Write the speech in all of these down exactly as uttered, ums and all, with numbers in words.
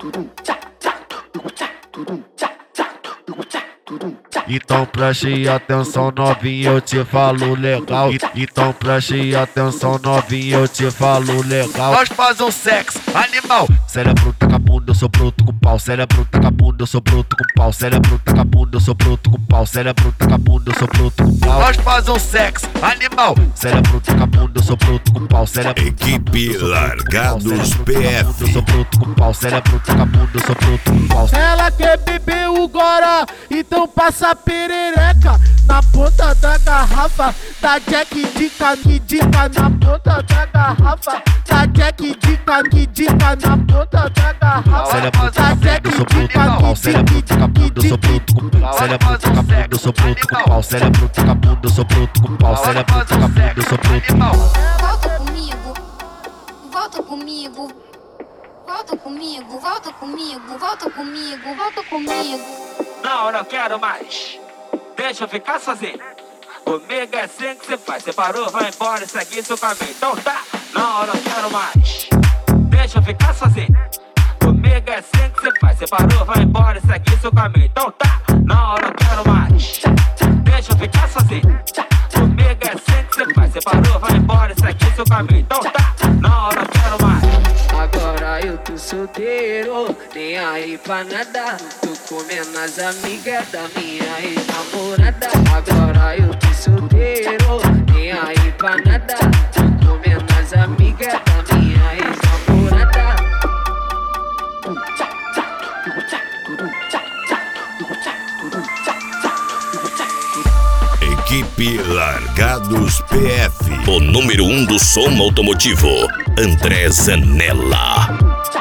Então preste atenção novinha, eu te falo legal. Então preste atenção novinha, eu te falo legal. Nós faz um sexo animal. Cérebro taca bunda, eu sou bruto com pau. Cérebro taca bunda, eu sou bruto com pau. Cérebro taca bunda, eu sou bruto com pau. Cérebro taca bunda, eu sou bruto com pau. Nós faz um sexo animal. Cérebro taca bunda, eu sou bruto com pau. Cérebro Equipe Largados P F. Eu sou bruto com pau. Cérebro taca bunda, eu sou bruto com pau. Ela quer beber o goró, então passa a perereca na ponta da garrafa da Jack dica, que dica na ponta da garrafa da Jack dica, que dica na ponta da garrafa da Jack dica, cérebro taca bunda, eu sou bruto com pau. Cérebro taca bunda, eu sou bruto com pau. Cérebro taca bunda, eu sou bruto com pau. Cérebro taca bunda, eu sou bruto com pau. Volta comigo, volta comigo, volta comigo, volta comigo, volta comigo, volta comigo. Não, eu não quero mais. Deixa eu ficar sozinho. Comigo é assim que você faz. Você parou, vai embora e segue seu caminho. Então tá. Não, eu não quero mais. Deixa eu ficar sozinho. Comigo é assim que você faz. Você parou, vai embora e segue seu caminho. Então tá. Não, eu não quero mais. Deixa eu ficar sozinho. Comigo é assim que você faz. Você parou, vai embora e segue seu caminho. Então tá. Não, eu não quero mais. Agora eu tô solteiro, nem aí pra nada. Tô comendo as amigas da minha ex-namorada. Agora eu tô solteiro, nem aí pra nada. Tô comendo as amigas da minha ex-namorada. Equipe Largados P F. O número um do som automotivo, André Zanella.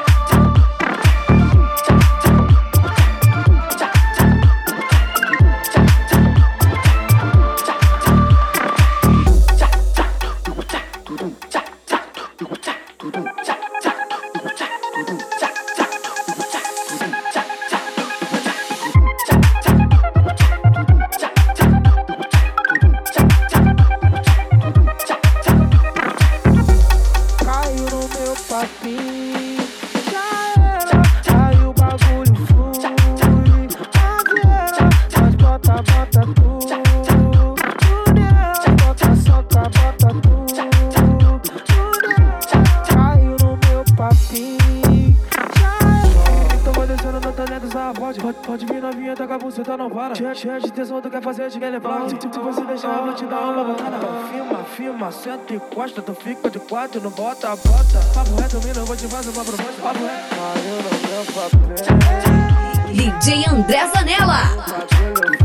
Pode vir novinha, tá com a buceta, não para. Cheia, cheia de tensão, tu quer fazer, te quer levar. Se, se você deixar, eu vou te dar uma batada. Então filma, filma, senta e encosta. Tu fica de quatro, não bota, bota. Papo reto, mina, eu vou te fazer uma proposta. Papo reto. Caiu no meu papel. D J André Zanella.